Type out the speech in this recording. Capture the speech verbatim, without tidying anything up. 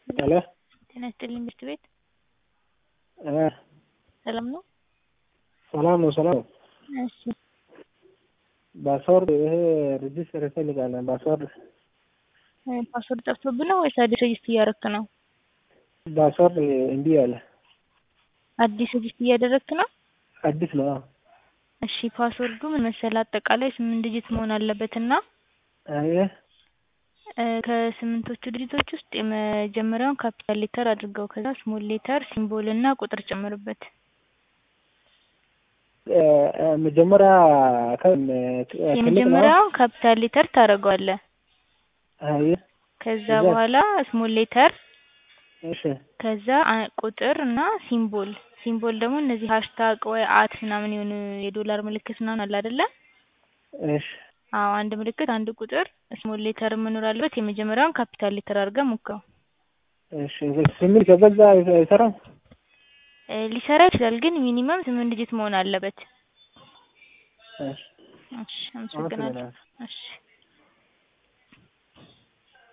ሄሎ ጤና ይስጥልኝ ምርት ቤት እ ሰላም ነው? ሰላም ነው ሰላም ነው። እሺ ፓስወርድ ይሄ ሬጂስተር ይፈልጋል ፓስወርድ እ ፓስወርድ ጠፍቶብህ ነው ወይስ አዲስ ሬጂስተር እያደረግክ ነው? ፓስወርድ እምቢ አለ። አዲስ ሬጂስተር እያደረግክ ነው? አዲስ ነው። እሺ ፓስወርዱ ምን መሰለህ አጠቃላይ ስምንት ዲጂት መሆን አለበትና አየ እ ከስምንቶቹ ዲጂቶች ውስጥ የመጀመሪያውን ካፒታል ሌተር አድርገው ከዛ ስሞል ሌተር ሲምቦል እና ቁጥር ጨምርበት። እ መጀመሪያ ከን የመጀመሪያውን ካፒታል ሌተር ታደርገዋለህ። አየ ከዛ በኋላ ስሞል ሌተር እሺ ከዛ ቁጥር እና ሲምቦል ሲምቦል ደግሞ እነዚህ ሃሽታግ ወይ አት ምናምን የሆነ የዶላር ምልክት ምናምን አለ አይደለ? እሺ አዎ አንድ ምልክት አንድ ቁጥር ስሞል ሌተር መኖር አለበት። የመጀመሪያውን ካፒታል ሌተር አድርገህ ሞክረው። እሺ ስምንት ከበዛ አይሰራም? እ ሊሰራ ይችላል ግን ሚኒመም ስምንት ዲጂት መሆን አለበት። እሺ እሺ አመሰግናለሁ። እሺ